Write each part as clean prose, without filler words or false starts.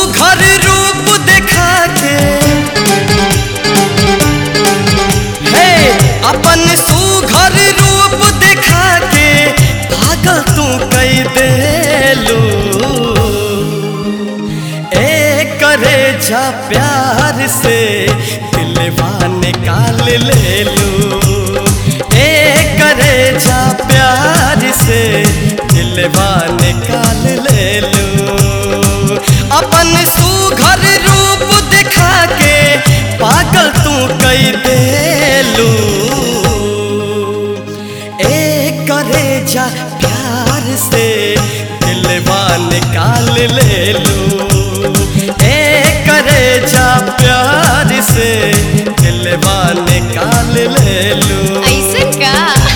सुघर रूप देखा के हे अपन सुघर रूप देखा के पागल तू कई देलू करे जा प्यार से दिलवा निकाल ले लू करे जा प्यार से दिलवा निकाल ले लू अपन सुघर रूप दिखा के पागल तू कई देलू करे जा प्यार से दिलवा निकाल ले लू करे जा प्यार से दिलवा निकाल ले लू ऐसन का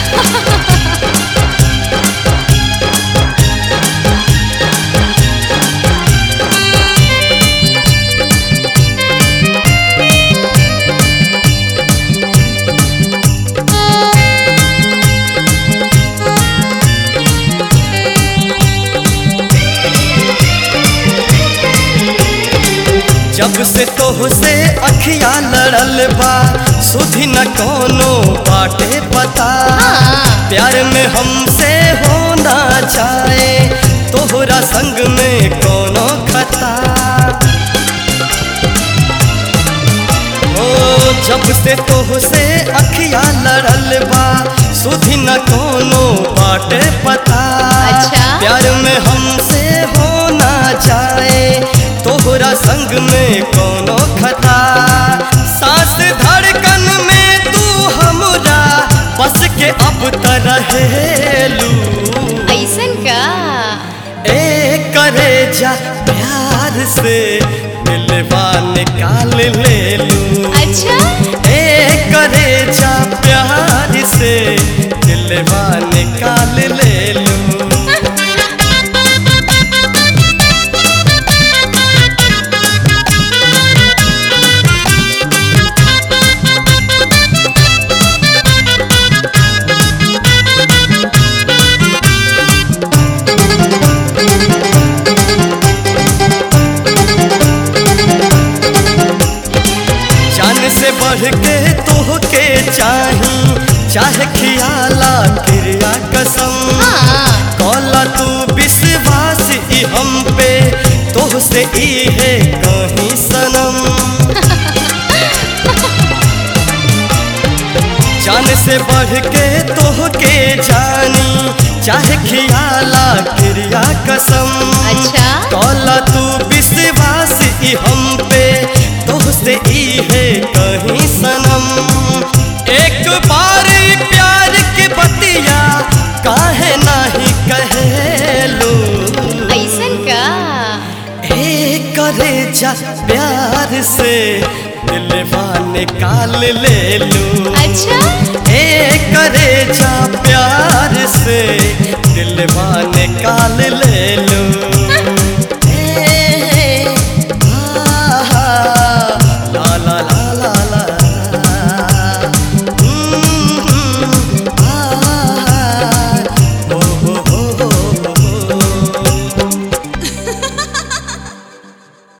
जब से तोहसे अखिया लड़ल बा सुधी न कोनो बाटे पता प्यार में हमसे होना चाहे तोहरा संग में कोनो खता ओ जब से तोहसे अखिया लड़ल बा सुधी न कोनो बाटे पता प्यार में हमसे होना चाहे तोहरा संग में कोनो खता सांस धड़कन में तू हमरा बस के अब रहेलू ऐसन का करे जा प्यार से दिलवा निकाल ले लू अच्छा करे जा प्यार से दिलवा निकाल ले लू से बढ़ के तोहके चाही चाहे खियाला क्रिया कसम कौला तू विश्वास ई हम पे तोहसे ई है कहीं सनम जान से बढ़ के तोहके जानी चाहे खियाला क्रिया कसम कौला तू विश्वास ई हम पे तोहसे ई है कहीं सनम एक बार प्यार की बतिया काहे नाही कहेलू ऐसन का करे जा प्यार से दिलवा निकाल ले लू अच्छा करे जा प्यार से दिलवा निकाल ले लू